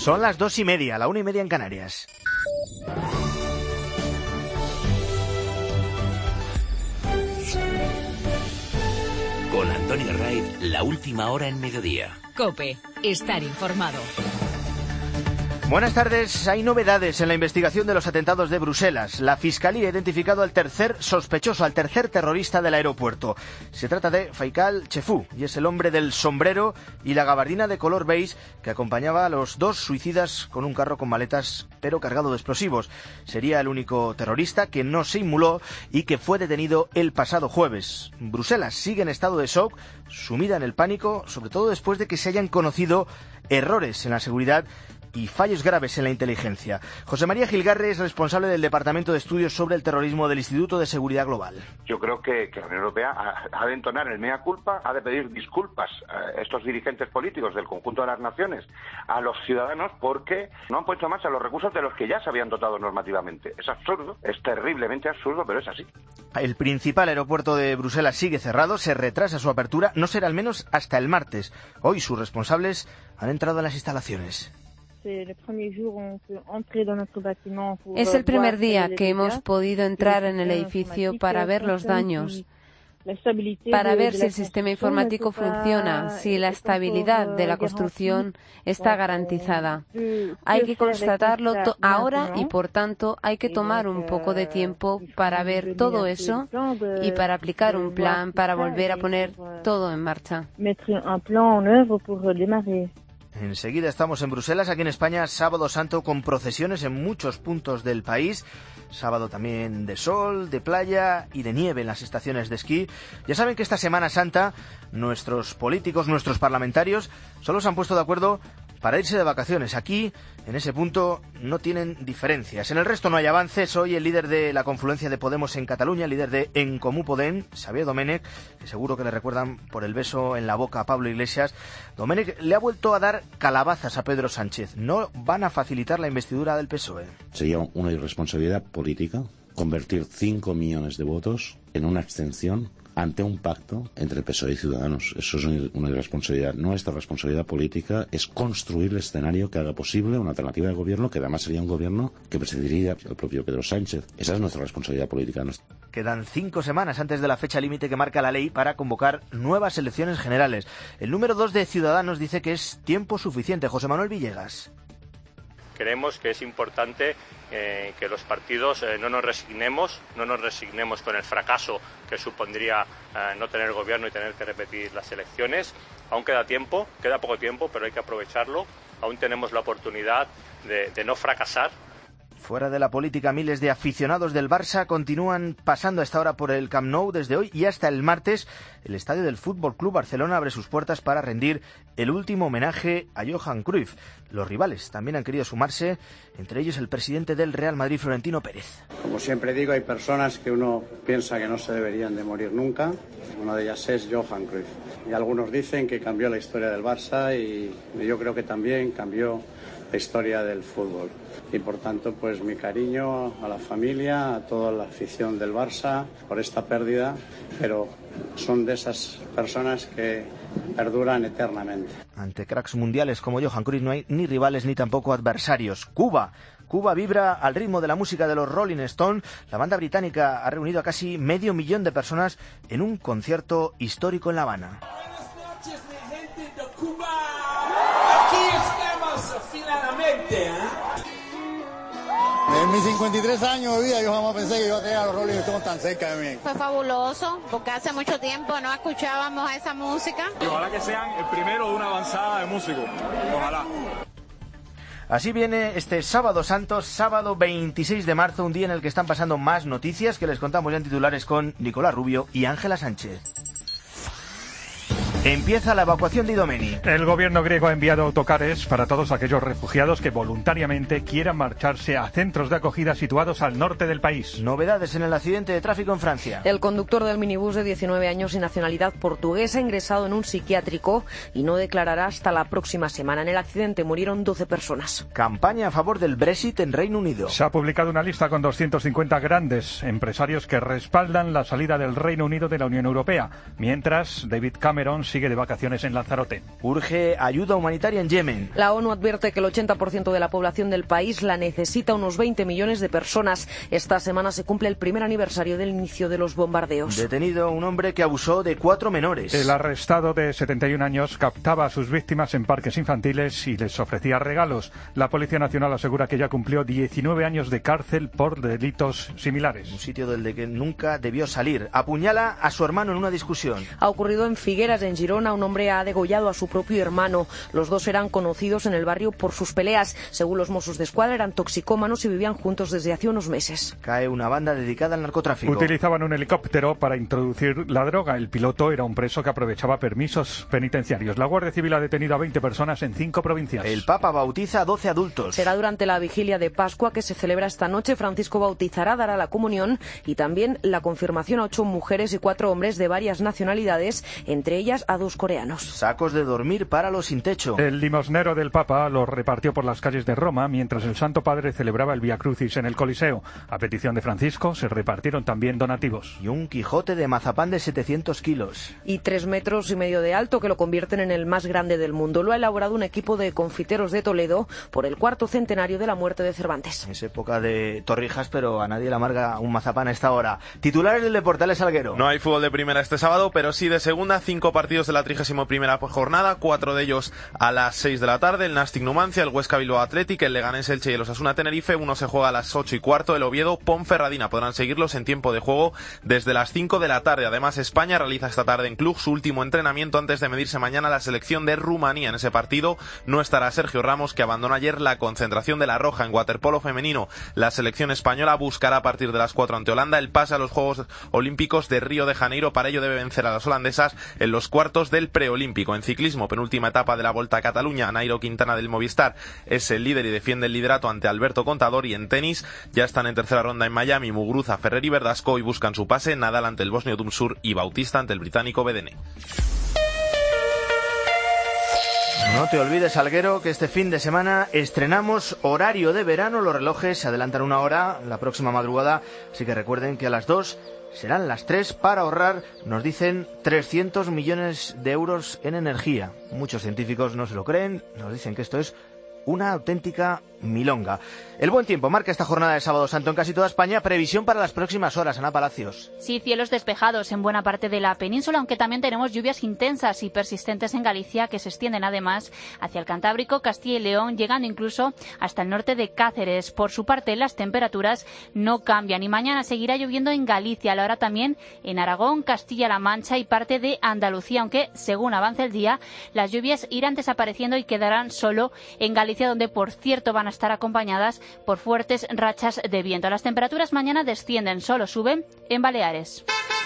Son las 2:30, la 1:30 en Canarias. Con Antonio Raiz, la última hora en mediodía. COPE, estar informado. Buenas tardes. Hay novedades en la investigación de los atentados de Bruselas. La Fiscalía ha identificado al tercer sospechoso, al tercer terrorista del aeropuerto. Se trata de Faikal Chefou y es el hombre del sombrero y la gabardina de color beige que acompañaba a los dos suicidas con un carro con maletas pero cargado de explosivos. Sería el único terrorista que no se inmuló y que fue detenido el pasado jueves. Bruselas sigue en estado de shock, sumida en el pánico, sobre todo después de que se hayan conocido errores en la seguridad y fallos graves en la inteligencia. José María Gilgarre es responsable del Departamento de Estudios sobre el Terrorismo del Instituto de Seguridad Global. Yo creo que la Unión Europea ha de entonar el mea culpa, ha de pedir disculpas a estos dirigentes políticos del conjunto de las naciones, a los ciudadanos, porque no han puesto en marcha los recursos de los que ya se habían dotado normativamente. Es absurdo, es terriblemente absurdo, pero es así. El principal aeropuerto de Bruselas sigue cerrado, se retrasa su apertura, no será al menos hasta el martes. Hoy sus responsables han entrado en las instalaciones. Es el primer día que hemos podido entrar en el edificio para ver los daños, para ver si el sistema informático funciona, si la estabilidad de la construcción está garantizada. Hay que constatarlo ahora y, por tanto, hay que tomar un poco de tiempo para ver todo eso y para aplicar un plan para volver a poner todo en marcha. Enseguida estamos en Bruselas, aquí en España, Sábado Santo con procesiones en muchos puntos del país. Sábado también de sol, de playa y de nieve en las estaciones de esquí. Ya saben que esta Semana Santa nuestros políticos, nuestros parlamentarios, solo se han puesto de acuerdo para irse de vacaciones. Aquí, en ese punto, no tienen diferencias. En el resto no hay avances. Hoy el líder de la confluencia de Podemos en Cataluña, el líder de En Comú Podem, Xavier Domènech, que seguro que le recuerdan por el beso en la boca a Pablo Iglesias, Domènech le ha vuelto a dar calabazas a Pedro Sánchez. No van a facilitar la investidura del PSOE. Sería una irresponsabilidad política convertir 5 millones de votos en una abstención ante un pacto entre PSOE y Ciudadanos. Eso es una irresponsabilidad. Nuestra responsabilidad política es construir el escenario que haga posible una alternativa de gobierno, que además sería un gobierno que presidiría el propio Pedro Sánchez. Esa es nuestra responsabilidad política. Quedan 5 semanas antes de la fecha límite que marca la ley para convocar nuevas elecciones generales. El número 2 de Ciudadanos dice que es tiempo suficiente. José Manuel Villegas. Creemos que es importante que los partidos no nos resignemos con el fracaso que supondría no tener gobierno y tener que repetir las elecciones. Aún queda tiempo, queda poco tiempo, pero hay que aprovecharlo. Aún tenemos la oportunidad de no fracasar. Fuera de la política, miles de aficionados del Barça continúan pasando a esta hora por el Camp Nou desde hoy y hasta el martes. El estadio del Fútbol Club Barcelona abre sus puertas para rendir el último homenaje a Johan Cruyff. Los rivales también han querido sumarse, entre ellos el presidente del Real Madrid, Florentino Pérez. Como siempre digo, hay personas que uno piensa que no se deberían de morir nunca. Una de ellas es Johan Cruyff. Y algunos dicen que cambió la historia del Barça y yo creo que también cambió la historia del fútbol. Y por tanto, pues mi cariño a la familia, a toda la afición del Barça por esta pérdida, pero son de esas personas que perduran eternamente. Ante cracks mundiales como Johan Cruyff no hay ni rivales ni tampoco adversarios. Cuba vibra al ritmo de la música de los Rolling Stones. La banda británica ha reunido a casi 500.000 de personas en un concierto histórico en La Habana. Buenas noches, mi gente de Cuba. Aquí estamos finalmente, En mis 53 años de vida yo jamás pensé que iba a tener a los Rolling Stones tan cerca de mí. Fue fabuloso, porque hace mucho tiempo no escuchábamos esa música. Y ojalá que sean el primero de una avanzada de músicos. Ojalá. Así viene este Sábado Santo, sábado 26 de marzo, un día en el que están pasando más noticias que les contamos ya en titulares con Nicolás Rubio y Ángela Sánchez. Empieza la evacuación de Idomeni. El gobierno griego ha enviado autocares para todos aquellos refugiados que voluntariamente quieran marcharse a centros de acogida situados al norte del país. Novedades en el accidente de tráfico en Francia. El conductor del minibús de 19 años y nacionalidad portuguesa ha ingresado en un psiquiátrico y no declarará hasta la próxima semana. En el accidente murieron 12 personas. Campaña a favor del Brexit en Reino Unido. Se ha publicado una lista con 250 grandes empresarios que respaldan la salida del Reino Unido de la Unión Europea, mientras David Cameron sigue de vacaciones en Lanzarote. Urge ayuda humanitaria en Yemen. La ONU advierte que el 80% de la población del país la necesita, unos 20 millones de personas. Esta semana se cumple el primer aniversario del inicio de los bombardeos. Detenido un hombre que abusó de 4 menores. El arrestado de 71 años captaba a sus víctimas en parques infantiles y les ofrecía regalos. La Policía Nacional asegura que ya cumplió 19 años de cárcel por delitos similares. Un sitio del que nunca debió salir. Apuñala a su hermano en una discusión. Ha ocurrido en Figueras, en Girona. Un hombre ha degollado a su propio hermano. Los dos eran conocidos en el barrio por sus peleas. Según los Mossos d'Esquadra, eran toxicómanos y vivían juntos desde hace unos meses. Cae una banda dedicada al narcotráfico. Utilizaban un helicóptero para introducir la droga. El piloto era un preso que aprovechaba permisos penitenciarios. La Guardia Civil ha detenido a 20 personas en 5 provincias. El Papa bautiza a 12 adultos. Será durante la vigilia de Pascua, que se celebra esta noche. Francisco bautizará, dará la comunión y también la confirmación a 8 mujeres y 4 hombres de varias nacionalidades, entre ellas a 2 coreanos. Sacos de dormir para los sin techo. El limosnero del Papa los repartió por las calles de Roma mientras el Santo Padre celebraba el Vía Crucis en el Coliseo. A petición de Francisco se repartieron también donativos. Y un Quijote de mazapán de 700 kilos. Y 3,5 metros de alto, que lo convierten en el más grande del mundo. Lo ha elaborado un equipo de confiteros de Toledo por el 4º centenario de la muerte de Cervantes. Es época de torrijas, pero a nadie le amarga un mazapán a esta hora. Titulares del Deportes Salguero. No hay fútbol de primera este sábado, pero sí de segunda. 5 partidos de la 31ª jornada, 4 de ellos a las 6 de la tarde. El Nastic Numancia, el Huesca Bilbao Athletic, el Leganés Elche y el Osasuna Tenerife. Uno se juega a las 8:15. El Oviedo Ponferradina. Podrán seguirlos en tiempo de juego desde las 5 de la tarde. Además, España realiza esta tarde en Cluj su último entrenamiento antes de medirse mañana a la selección de Rumanía. En ese partido no estará Sergio Ramos, que abandonó ayer la concentración de la Roja. En waterpolo femenino, la selección española buscará a partir de las 4 ante Holanda el pase a los Juegos Olímpicos de Río de Janeiro. Para ello debe vencer a las holandesas en los cuartos del preolímpico. En ciclismo, penúltima etapa de la Volta a Cataluña, Nairo Quintana del Movistar es el líder y defiende el liderato ante Alberto Contador. Y en tenis ya están en tercera ronda en Miami Muguruza, Ferrer y Verdasco y buscan su pase. Nadal ante el bosnio Dumsur y Bautista ante el británico Bedene. No te olvides, Salguero, que este fin de semana estrenamos horario de verano. Los relojes se adelantan 1 hora la próxima madrugada, así que recuerden que a las 2 serán las 3 para ahorrar, nos dicen, 300 millones de euros en energía. Muchos científicos no se lo creen, nos dicen que esto es una auténtica milonga. El buen tiempo marca esta jornada de Sábado Santo en casi toda España. Previsión para las próximas horas, Ana Palacios. Sí, cielos despejados en buena parte de la península, aunque también tenemos lluvias intensas y persistentes en Galicia, que se extienden además hacia el Cantábrico, Castilla y León, llegando incluso hasta el norte de Cáceres. Por su parte, las temperaturas no cambian y mañana seguirá lloviendo en Galicia, a la hora también en Aragón, Castilla-La Mancha y parte de Andalucía, aunque según avance el día, las lluvias irán desapareciendo y quedarán solo en Galicia, donde por cierto van a estar acompañadas por fuertes rachas de viento. Las temperaturas mañana descienden, solo suben en Baleares.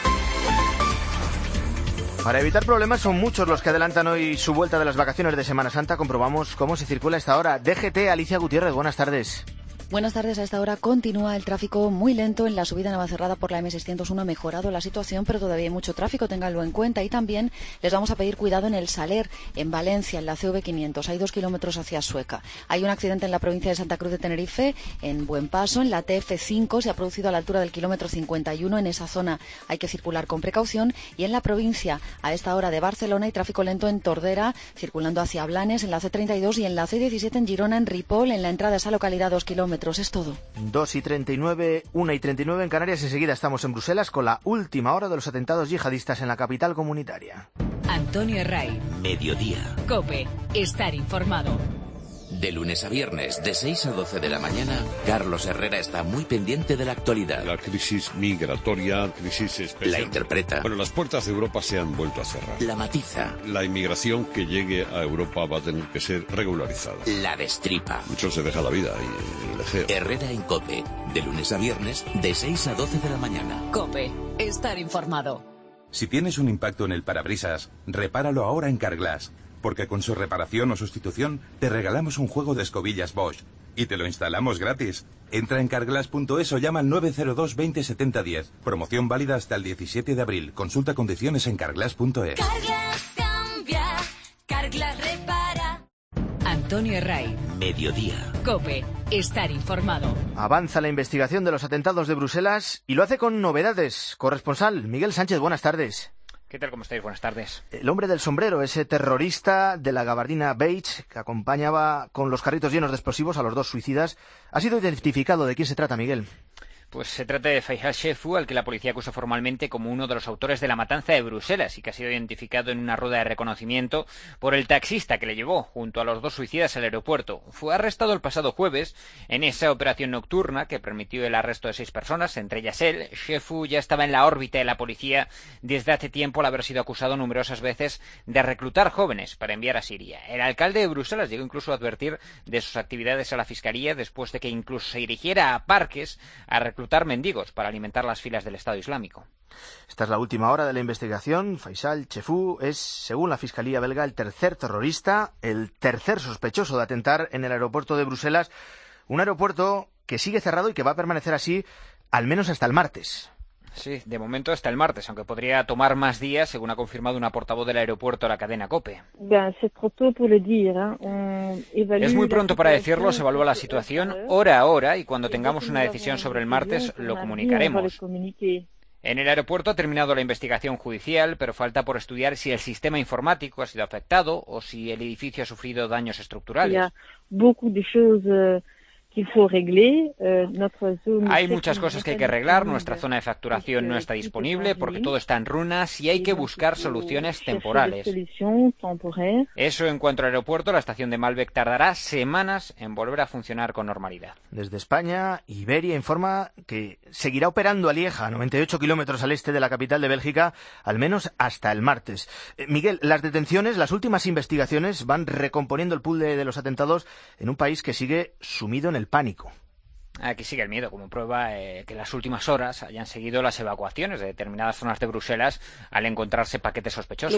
Para evitar problemas, son muchos los que adelantan hoy su vuelta de las vacaciones de Semana Santa. Comprobamos cómo se circula a esta hora. DGT, Alicia Gutiérrez, buenas tardes. Buenas tardes. A esta hora continúa el tráfico muy lento en la subida a Navacerrada por la M601. Ha mejorado la situación, pero todavía hay mucho tráfico, ténganlo en cuenta. Y también les vamos a pedir cuidado en el Saler, en Valencia, en la CV500. Hay 2 kilómetros hacia Sueca. Hay un accidente en la provincia de Santa Cruz de Tenerife, en Buen Paso, en la TF5. Se ha producido a la altura del kilómetro 51. En esa zona hay que circular con precaución. Y en la provincia, a esta hora de Barcelona, hay tráfico lento en Tordera, circulando hacia Blanes, en la C32 y en la C17 en Girona, en Ripoll. En la entrada a esa localidad, 2 kilómetros. Es todo. 2:39, 1:39 en Canarias. Enseguida estamos en Bruselas con la última hora de los atentados yihadistas en la capital comunitaria. Antonio Ray. Mediodía. COPE. Estar informado. De lunes a viernes, de 6 a 12 de la mañana, Carlos Herrera está muy pendiente de la actualidad. La crisis migratoria, crisis especial. La interpreta. Bueno, las puertas de Europa se han vuelto a cerrar. La matiza. La inmigración que llegue a Europa va a tener que ser regularizada. La destripa. Muchos se deja la vida y el ejeo. Herrera en COPE. De lunes a viernes, de 6 a 12 de la mañana. COPE. Estar informado. Si tienes un impacto en el parabrisas, repáralo ahora en Carglass. Porque con su reparación o sustitución te regalamos un juego de escobillas Bosch y te lo instalamos gratis. Entra en carglass.es o llama al 902 20 70 10. Promoción válida hasta el 17 de abril. Consulta condiciones en carglass.es. Carglass cambia, Carglass repara. Antonio Ray. Mediodía. COPE. Estar informado. Avanza la investigación de los atentados de Bruselas y lo hace con novedades. Corresponsal Miguel Sánchez, buenas tardes. ¿Qué tal? ¿Cómo estáis? Buenas tardes. El hombre del sombrero, ese terrorista de la gabardina beige que acompañaba con los carritos llenos de explosivos a los dos suicidas, ha sido identificado. ¿De quién se trata, Miguel? Pues se trata de Faisal Chefu, al que la policía acusa formalmente como uno de los autores de la matanza de Bruselas y que ha sido identificado en una rueda de reconocimiento por el taxista que le llevó junto a los dos suicidas al aeropuerto. Fue arrestado el pasado jueves en esa operación nocturna que permitió el arresto de 6 personas, entre ellas él. Chefu ya estaba en la órbita de la policía desde hace tiempo al haber sido acusado numerosas veces de reclutar jóvenes para enviar a Siria. El alcalde de Bruselas llegó incluso a advertir de sus actividades a la fiscalía después de que incluso se dirigiera a parques a reclutar mendigos para alimentar las filas del Estado Islámico. Esta es la última hora de la investigación. Faisal Chefu es, según la Fiscalía belga, el tercer terrorista, el tercer sospechoso de atentar en el aeropuerto de Bruselas, un aeropuerto que sigue cerrado y que va a permanecer así al menos hasta el martes. Sí, de momento hasta el martes, aunque podría tomar más días, según ha confirmado una portavoz del aeropuerto a la cadena COPE. Es muy pronto para decirlo, se evalúa la situación hora a hora y cuando tengamos una decisión sobre el martes lo comunicaremos. En el aeropuerto ha terminado la investigación judicial, pero falta por estudiar si el sistema informático ha sido afectado o si el edificio ha sufrido daños estructurales. Hay muchas cosas que hay que arreglar, nuestra zona de facturación no está disponible porque todo está en ruinas y hay que buscar soluciones temporales. Eso en cuanto al aeropuerto, la estación de Malbec tardará semanas en volver a funcionar con normalidad. Desde España, Iberia informa que seguirá operando a Lieja, 98 kilómetros al este de la capital de Bélgica, al menos hasta el martes. Miguel, las detenciones, las últimas investigaciones van recomponiendo el pool de los atentados en un país que sigue sumido en el pánico. Aquí sigue el miedo, como prueba que en las últimas horas hayan seguido las evacuaciones de determinadas zonas de Bruselas al encontrarse paquetes sospechosos.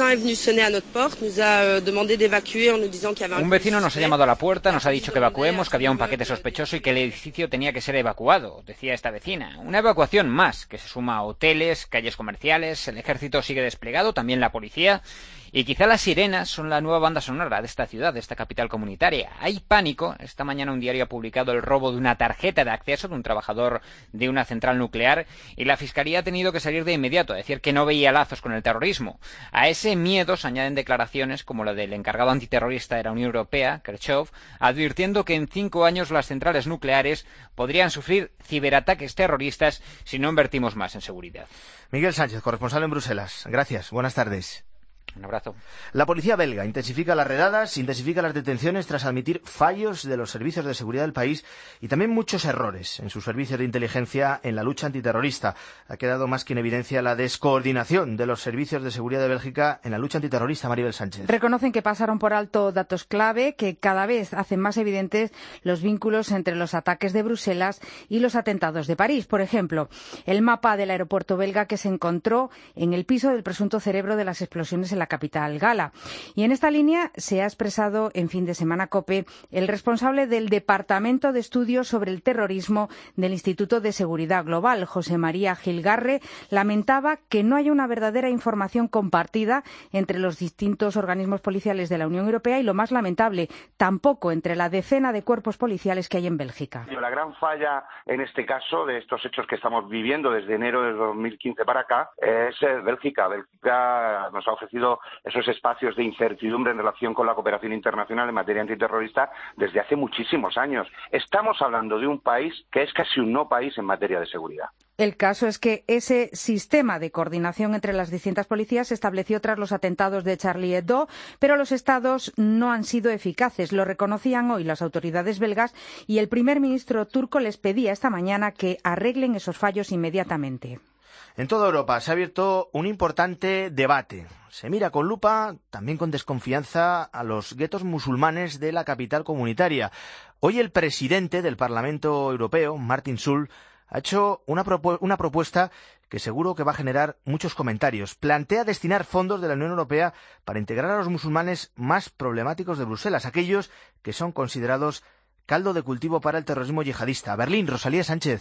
Un vecino nos ha llamado a la puerta, nos ha dicho que evacuemos, que había un paquete sospechoso y que el edificio tenía que ser evacuado, decía esta vecina. Una evacuación más, que se suma a hoteles, calles comerciales, el ejército sigue desplegado, también la policía. Y quizá las sirenas son la nueva banda sonora de esta ciudad, de esta capital comunitaria. Hay pánico. Esta mañana un diario ha publicado el robo de una tarjeta de acceso de un trabajador de una central nuclear y la Fiscalía ha tenido que salir de inmediato a decir que no veía lazos con el terrorismo. A ese miedo se añaden declaraciones como la del encargado antiterrorista de la Unión Europea, Kirchhoff, advirtiendo que en 5 años las centrales nucleares podrían sufrir ciberataques terroristas si no invertimos más en seguridad. Miguel Sánchez, corresponsal en Bruselas. Gracias. Buenas tardes. Un abrazo. La policía belga intensifica las redadas, intensifica las detenciones tras admitir fallos de los servicios de seguridad del país y también muchos errores en sus servicios de inteligencia en la lucha antiterrorista. Ha quedado más que en evidencia la descoordinación de los servicios de seguridad de Bélgica en la lucha antiterrorista. Maribel Sánchez. Reconocen que pasaron por alto datos clave que cada vez hacen más evidentes los vínculos entre los ataques de Bruselas y los atentados de París. Por ejemplo, el mapa del aeropuerto belga que se encontró en el piso del presunto cerebro de las explosiones en la capital gala. Y en esta línea se ha expresado en fin de semana COPE el responsable del Departamento de Estudios sobre el Terrorismo del Instituto de Seguridad Global, José María Gilgarre, lamentaba que no haya una verdadera información compartida entre los distintos organismos policiales de la Unión Europea y, lo más lamentable, tampoco entre la decena de cuerpos policiales que hay en Bélgica. La gran falla en este caso de estos hechos que estamos viviendo desde enero de 2015 para acá es Bélgica. Bélgica nos ha ofrecido esos espacios de incertidumbre en relación con la cooperación internacional en materia antiterrorista desde hace muchísimos años. Estamos hablando de un país que es casi un no país en materia de seguridad. El caso es que ese sistema de coordinación entre las distintas policías se estableció tras los atentados de Charlie Hebdo, pero los Estados no han sido eficaces. Lo reconocían hoy las autoridades belgas y el primer ministro turco les pedía esta mañana que arreglen esos fallos inmediatamente. En toda Europa se ha abierto un importante debate. Se mira con lupa, también con desconfianza, a los guetos musulmanes de la capital comunitaria. Hoy el presidente del Parlamento Europeo, Martin Schulz, ha hecho una propuesta que seguro que va a generar muchos comentarios. Plantea destinar fondos de la Unión Europea para integrar a los musulmanes más problemáticos de Bruselas, aquellos que son considerados caldo de cultivo para el terrorismo yihadista. Berlín, Rosalía Sánchez.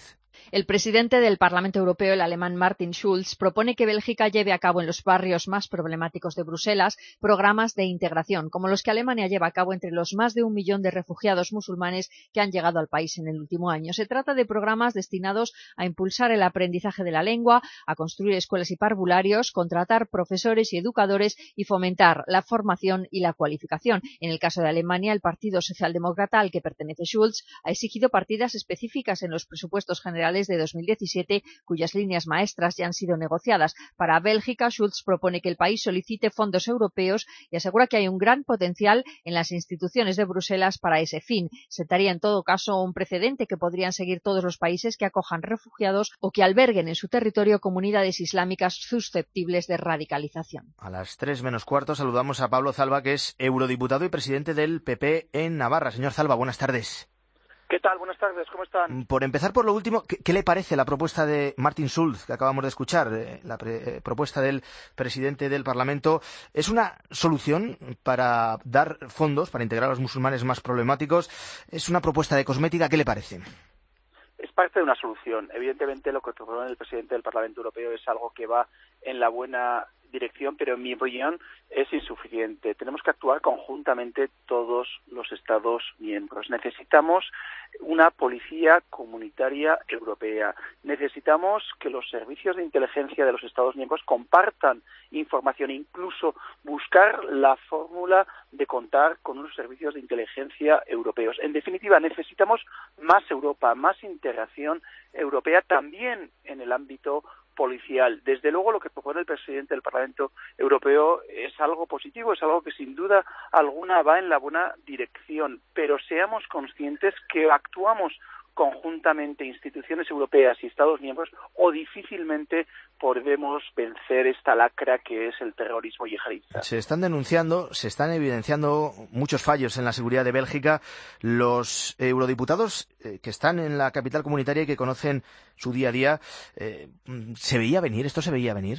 El presidente del Parlamento Europeo, el alemán Martin Schulz, propone que Bélgica lleve a cabo en los barrios más problemáticos de Bruselas programas de integración, como los que Alemania lleva a cabo entre los más de 1 millón de refugiados musulmanes que han llegado al país en el último año. Se trata de programas destinados a impulsar el aprendizaje de la lengua, a construir escuelas y parvularios, contratar profesores y educadores y fomentar la formación y la cualificación. En el caso de Alemania, el Partido Socialdemócrata al que pertenece Schulz ha exigido partidas específicas en los presupuestos generales de 2017, cuyas líneas maestras ya han sido negociadas. Para Bélgica, Schulz propone que el país solicite fondos europeos y asegura que hay un gran potencial en las instituciones de Bruselas para ese fin. Sentaría en todo caso un precedente que podrían seguir todos los países que acojan refugiados o que alberguen en su territorio comunidades islámicas susceptibles de radicalización. A las 3 menos cuarto saludamos a Pablo Zalba, que es eurodiputado y presidente del PP en Navarra. Señor Zalba, buenas tardes. ¿Qué tal? Buenas tardes, ¿cómo están? Por empezar por lo último, ¿qué le parece la propuesta de Martin Schulz, que acabamos de escuchar, la propuesta del presidente del Parlamento? ¿Es una solución para dar fondos, para integrar a los musulmanes más problemáticos? ¿Es una propuesta de cosmética? ¿Qué le parece? Es parte de una solución. Evidentemente, lo que propone el presidente del Parlamento Europeo es algo que va en la buena dirección, pero en mi opinión es insuficiente. Tenemos que actuar conjuntamente todos los Estados miembros. Necesitamos una policía comunitaria europea. Necesitamos que los servicios de inteligencia de los Estados miembros compartan información, incluso buscar la fórmula de contar con unos servicios de inteligencia europeos. En definitiva, necesitamos más Europa, más integración europea también en el ámbito policial. Desde luego, lo que propone el presidente del Parlamento Europeo es algo positivo, es algo que sin duda alguna va en la buena dirección, pero seamos conscientes que actuamos conjuntamente instituciones europeas y Estados miembros o difícilmente podremos vencer esta lacra que es el terrorismo yihadista. Se están evidenciando muchos fallos en la seguridad de Bélgica. Los eurodiputados que están en la capital comunitaria y que conocen su día a día, ¿se veía venir? ¿Esto se veía venir?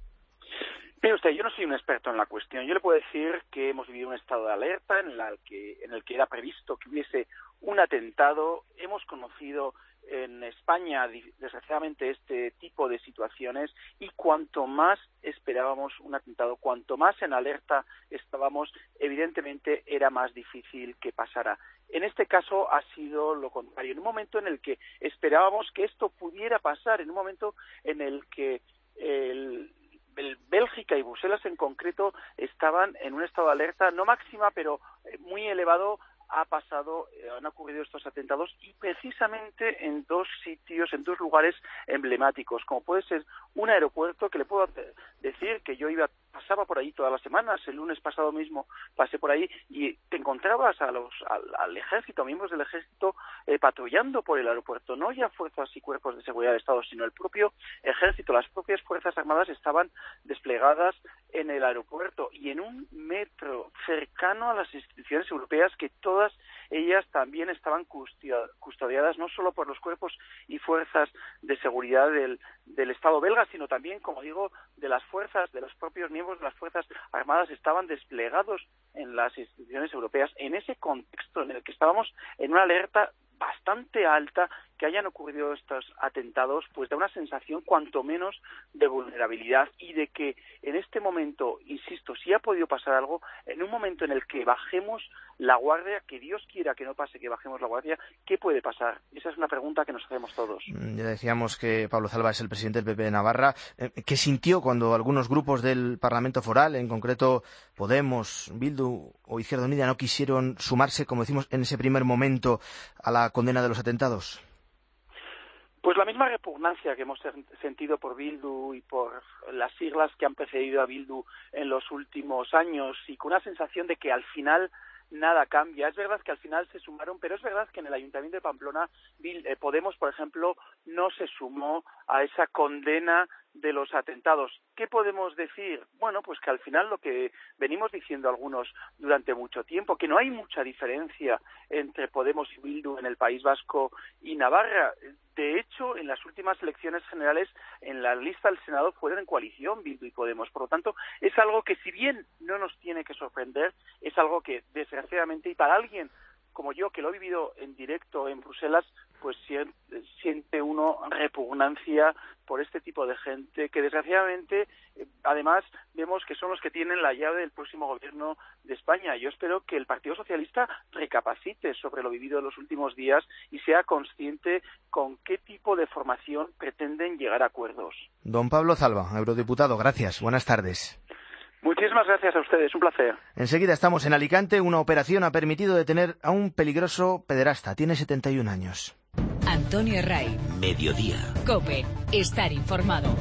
Mire usted, yo no soy un experto en la cuestión. Yo le puedo decir que hemos vivido un estado de alerta en el que era previsto que hubiese un atentado. Hemos conocido en España, desgraciadamente, este tipo de situaciones y cuanto más esperábamos un atentado, cuanto más en alerta estábamos, evidentemente era más difícil que pasara. En este caso ha sido lo contrario. En un momento en el que esperábamos que esto pudiera pasar, en un momento en el que Bélgica y Bruselas en concreto estaban en un estado de alerta, no máxima, pero muy elevado, han ocurrido estos atentados y precisamente en dos sitios, en dos lugares emblemáticos, como puede ser un aeropuerto que le puedo decir que yo pasaba por ahí todas las semanas. El lunes pasado mismo pasé por ahí y te encontrabas al ejército, miembros del ejército patrullando por el aeropuerto, no ya fuerzas y cuerpos de seguridad de Estado, sino el propio ejército, las propias fuerzas armadas estaban desplegadas en el aeropuerto y en un metro cercano a las instituciones europeas, que todas ellas también estaban custodiadas no solo por los cuerpos y fuerzas de seguridad del Estado belga, sino también, como digo, de las fuerzas, de los propios miembros de las Fuerzas Armadas estaban desplegados en las instituciones europeas. En ese contexto en el que estábamos en una alerta bastante alta, que hayan ocurrido estos atentados, pues da una sensación cuanto menos de vulnerabilidad y de que en este momento, insisto, si ha podido pasar algo, en un momento en el que bajemos la guardia, que Dios quiera que no pase, que bajemos la guardia, ¿qué puede pasar? Esa es una pregunta que nos hacemos todos. Ya decíamos que Pablo Zalba es el presidente del PP de Navarra. ¿Qué sintió cuando algunos grupos del Parlamento Foral, en concreto Podemos, Bildu o Izquierda Unida, no quisieron sumarse, como decimos, en ese primer momento a la condena de los atentados? Pues la misma repugnancia que hemos sentido por Bildu y por las siglas que han precedido a Bildu en los últimos años, y con una sensación de que al final nada cambia. Es verdad que al final se sumaron, pero es verdad que en el Ayuntamiento de Pamplona Podemos, por ejemplo, no se sumó a esa condena de los atentados. ¿Qué podemos decir? Bueno, pues que al final lo que venimos diciendo algunos durante mucho tiempo, que no hay mucha diferencia entre Podemos y Bildu en el País Vasco y Navarra. De hecho, en las últimas elecciones generales, en la lista del Senado fueron en coalición Bildu y Podemos. Por lo tanto, es algo que, si bien no nos tiene que sorprender, es algo que, desgraciadamente, y para alguien como yo, que lo he vivido en directo en Bruselas, pues siente uno repugnancia por este tipo de gente que desgraciadamente además vemos que son los que tienen la llave del próximo gobierno de España. Yo espero que el Partido Socialista recapacite sobre lo vivido en los últimos días y sea consciente con qué tipo de formación pretenden llegar a acuerdos. Don Pablo Zalba, eurodiputado, gracias. Buenas tardes. Muchísimas gracias a ustedes, un placer. Enseguida estamos en Alicante. Una operación ha permitido detener a un peligroso pederasta. Tiene 71 años. Antonio Ray. Mediodía. COPE. Estar informado.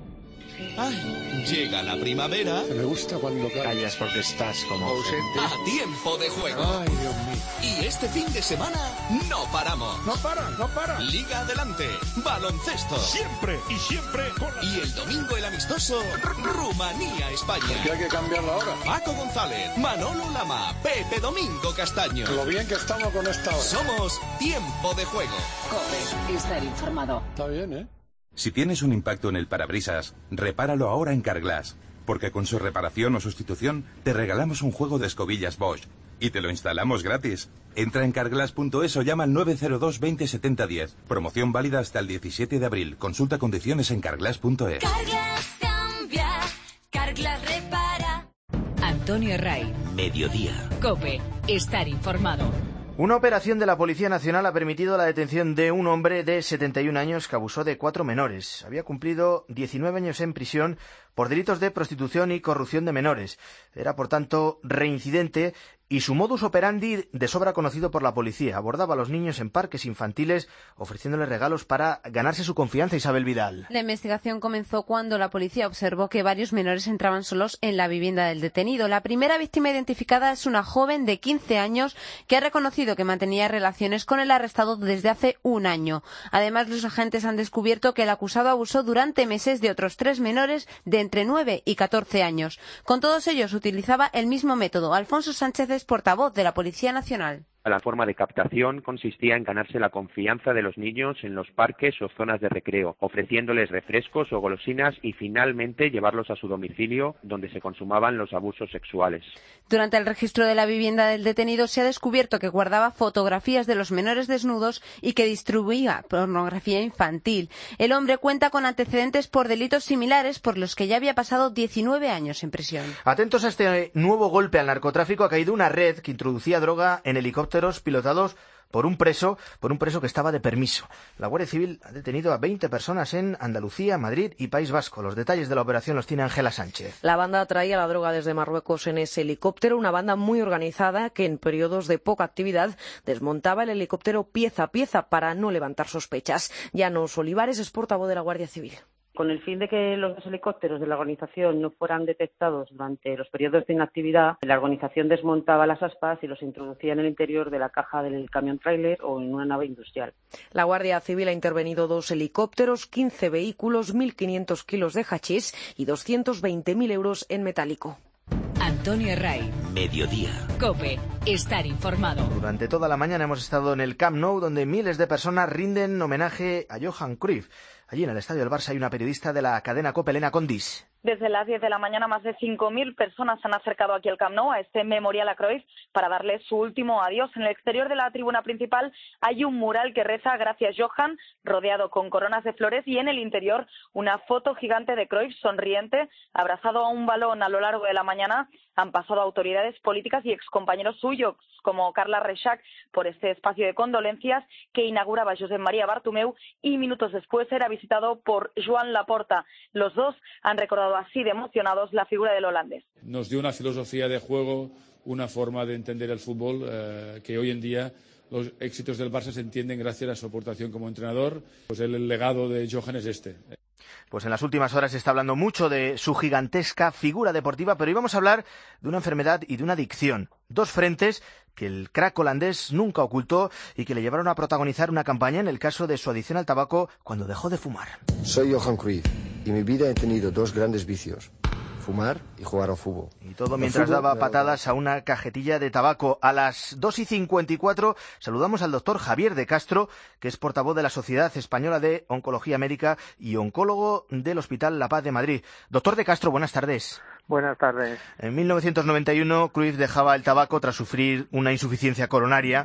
Ay, llega la primavera. Me gusta cuando callas porque estás como ausente. A tiempo de juego. Ay, Dios mío. Y este fin de semana no paramos. No para. Liga adelante, baloncesto. Siempre con la... Y el domingo el amistoso Rumanía-España. ¿Qué hay que cambiarlo ahora? Paco González, Manolo Lama, Pepe Domingo Castaño. Lo bien que estamos con esta hora. Somos Tiempo de Juego. COPE. Estar informado. Está bien, ¿eh? Si tienes un impacto en el parabrisas, repáralo ahora en Carglass, porque con su reparación o sustitución te regalamos un juego de escobillas Bosch y te lo instalamos gratis. Entra en carglass.es o llama al 902 20 70 10. Promoción válida hasta el 17 de abril. Consulta condiciones en carglass.es. Carglass cambia, Carglass repara. Antonio Ray. Mediodía. COPE. Estar informado. Una operación de la Policía Nacional ha permitido la detención de un hombre de 71 años que abusó de 4 menores. Había cumplido 19 años en prisión por delitos de prostitución y corrupción de menores. Era, por tanto, reincidente y su modus operandi de sobra conocido por la policía. Abordaba a los niños en parques infantiles ofreciéndoles regalos para ganarse su confianza. Isabel Vidal. La investigación comenzó cuando la policía observó que varios menores entraban solos en la vivienda del detenido. La primera víctima identificada es una joven de 15 años que ha reconocido que mantenía relaciones con el arrestado desde hace un año. Además, los agentes han descubierto que el acusado abusó durante meses de otros 3 menores de entre 9 y 14 años. Con todos ellos utilizaba el mismo método. Alfonso Sánchez es portavoz de la Policía Nacional. La forma de captación consistía en ganarse la confianza de los niños en los parques o zonas de recreo, ofreciéndoles refrescos o golosinas y finalmente llevarlos a su domicilio donde se consumaban los abusos sexuales. Durante el registro de la vivienda del detenido se ha descubierto que guardaba fotografías de los menores desnudos y que distribuía pornografía infantil. El hombre cuenta con antecedentes por delitos similares por los que ya había pasado 19 años en prisión. Atentos a este nuevo golpe al narcotráfico. Ha caído una red que introducía droga en helicópteros pilotados por un preso que estaba de permiso. La Guardia Civil ha detenido a 20 personas en Andalucía, Madrid y País Vasco. Los detalles de la operación los tiene Ángela Sánchez. La banda traía la droga desde Marruecos en ese helicóptero, una banda muy organizada que en periodos de poca actividad desmontaba el helicóptero pieza a pieza para no levantar sospechas. Llanos Olivares es portavoz de la Guardia Civil. Con el fin de que los helicópteros de la organización no fueran detectados durante los periodos de inactividad, la organización desmontaba las aspas y los introducía en el interior de la caja del camión tráiler o en una nave industrial. La Guardia Civil ha intervenido 2 helicópteros, 15 vehículos, 1.500 kilos de hachís y 220.000 euros en metálico. Antonio Ray. Mediodía. COPE. Estar informado. Durante toda la mañana hemos estado en el Camp Nou, donde miles de personas rinden homenaje a Johan Cruyff. Allí en el estadio del Barça hay una periodista de la cadena COPE, Elena Condis. Desde las 10 de la mañana, más de 5.000 personas se han acercado aquí al Camp Nou, a este memorial a Cruyff, para darle su último adiós. En el exterior de la tribuna principal hay un mural que reza "Gracias, Johan", rodeado con coronas de flores, y en el interior una foto gigante de Cruyff sonriente, abrazado a un balón. A lo largo de la mañana han pasado autoridades políticas y excompañeros suyos, como Carla Reixac, por este espacio de condolencias que inauguraba Josep María Bartomeu, y minutos después era visitado por Joan Laporta. Los dos han recordado así de emocionados la figura del holandés. Nos dio una filosofía de juego, una forma de entender el fútbol que hoy en día los éxitos del Barça se entienden gracias a su aportación como entrenador. Pues el legado de Johan es este. Pues en las últimas horas se está hablando mucho de su gigantesca figura deportiva, pero hoy vamos a hablar de una enfermedad y de una adicción. 2 frentes que el crack holandés nunca ocultó y que le llevaron a protagonizar una campaña en el caso de su adicción al tabaco cuando dejó de fumar. Soy Johan Cruyff y en mi vida he tenido 2 grandes vicios: fumar y jugar al fútbol. Y todo mientras daba patadas a una cajetilla de tabaco. A las 2:54 saludamos al doctor Javier de Castro, que es portavoz de la Sociedad Española de Oncología Médica y oncólogo del Hospital La Paz de Madrid. Doctor de Castro, buenas tardes. Buenas tardes. En 1991, Cruyff dejaba el tabaco tras sufrir una insuficiencia coronaria.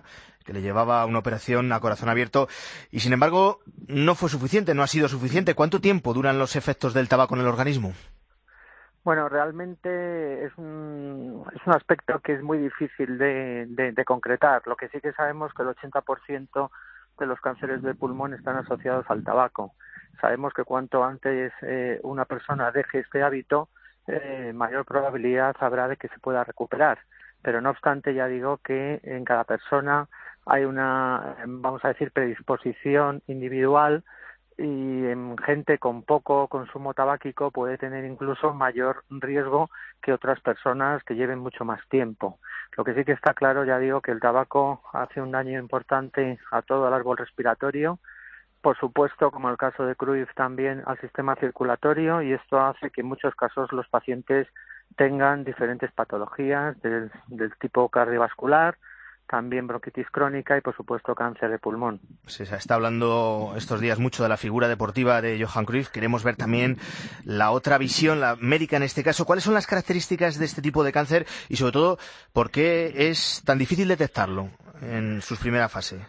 que le llevaba a una operación a corazón abierto y, sin embargo, no fue suficiente, no ha sido suficiente. ¿Cuánto tiempo duran los efectos del tabaco en el organismo? Bueno, realmente es un aspecto que es muy difícil de concretar. Lo que sí que sabemos es que el 80% de los cánceres de pulmón están asociados al tabaco. Sabemos que cuanto antes una persona deje este hábito, mayor probabilidad habrá de que se pueda recuperar. Pero no obstante, ya digo que en cada persona hay una, vamos a decir, predisposición individual, y en gente con poco consumo tabáquico puede tener incluso mayor riesgo que otras personas que lleven mucho más tiempo. Lo que sí que está claro, ya digo, que el tabaco hace un daño importante a todo el árbol respiratorio, por supuesto, como el caso de Cruyff, también al sistema circulatorio, y esto hace que en muchos casos los pacientes tengan diferentes patologías del tipo cardiovascular, también bronquitis crónica y, por supuesto, cáncer de pulmón. Se está hablando estos días mucho de la figura deportiva de Johan Cruyff. Queremos ver también la otra visión, la médica en este caso. ¿Cuáles son las características de este tipo de cáncer y, sobre todo, por qué es tan difícil detectarlo en sus primeras fases?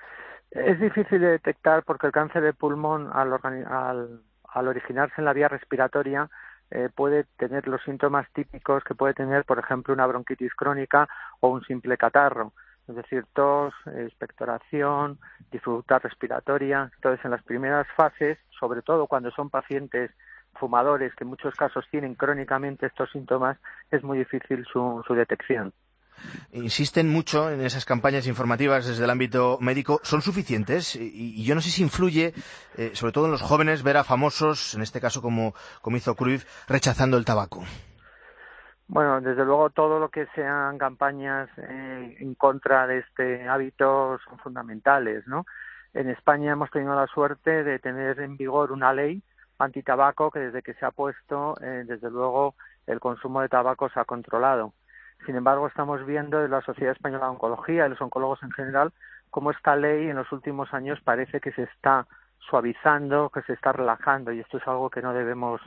Es difícil de detectar porque el cáncer de pulmón, al originarse en la vía respiratoria, puede tener los síntomas típicos que puede tener, por ejemplo, una bronquitis crónica o un simple catarro. Es decir, tos, expectoración, dificultad respiratoria. Entonces, en las primeras fases, sobre todo cuando son pacientes fumadores, que en muchos casos tienen crónicamente estos síntomas, es muy difícil su detección. Insisten mucho en esas campañas informativas desde el ámbito médico. ¿Son suficientes? Y yo no sé si influye, sobre todo en los jóvenes, ver a famosos, en este caso como hizo Cruyff, rechazando el tabaco. Bueno, desde luego todo lo que sean campañas en contra de este hábito son fundamentales, ¿no? En España hemos tenido la suerte de tener en vigor una ley antitabaco que desde que se ha puesto, desde luego, el consumo de tabaco se ha controlado. Sin embargo, estamos viendo en la Sociedad Española de Oncología y los oncólogos en general cómo esta ley en los últimos años parece que se está suavizando, que se está relajando, y esto es algo que no debemos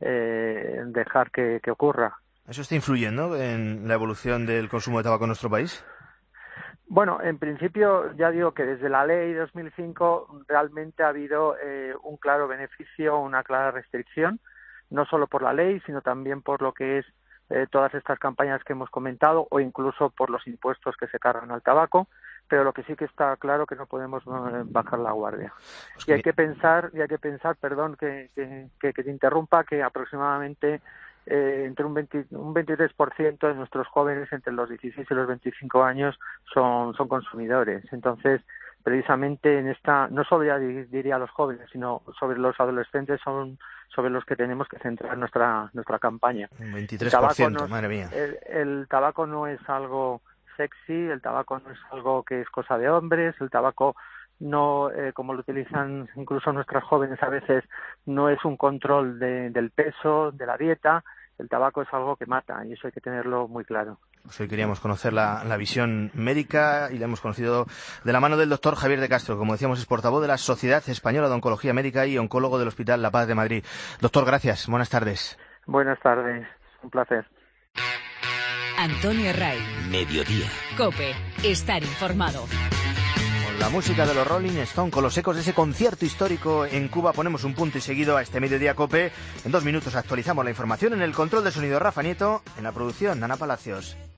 dejar que ocurra. ¿Eso está influyendo en la evolución del consumo de tabaco en nuestro país? Bueno, en principio ya digo que desde la ley de 2005 realmente ha habido un claro beneficio, una clara restricción, no solo por la ley, sino también por lo que es todas estas campañas que hemos comentado o incluso por los impuestos que se cargan al tabaco, pero lo que sí que está claro que no podemos bajar la guardia. Y hay que pensar, perdón que te interrumpa, que aproximadamente entre un 23% de nuestros jóvenes entre los 16 y los 25 años son consumidores. Entonces, precisamente en esta, no solo ya diría los jóvenes, sino sobre los adolescentes son sobre los que tenemos que centrar nuestra campaña. Un 23%, madre mía. El tabaco no es algo sexy, el tabaco no es algo que es cosa de hombres, el tabaco no, como lo utilizan incluso nuestras jóvenes a veces, no es un control del peso, de la dieta. El tabaco es algo que mata y eso hay que tenerlo muy claro. Pues hoy queríamos conocer la visión médica y la hemos conocido de la mano del doctor Javier de Castro. Como decíamos, es portavoz de la Sociedad Española de Oncología Médica y oncólogo del Hospital La Paz de Madrid. Doctor, gracias. Buenas tardes. Buenas tardes. Un placer. Antonio Ray. Mediodía. COPE. Estar informado. La música de los Rolling Stone, con los ecos de ese concierto histórico en Cuba, ponemos un punto y seguido a este Mediodía COPE. En 2 minutos actualizamos la información. En el control de sonido, Rafa Nieto. En la producción, Ana Palacios.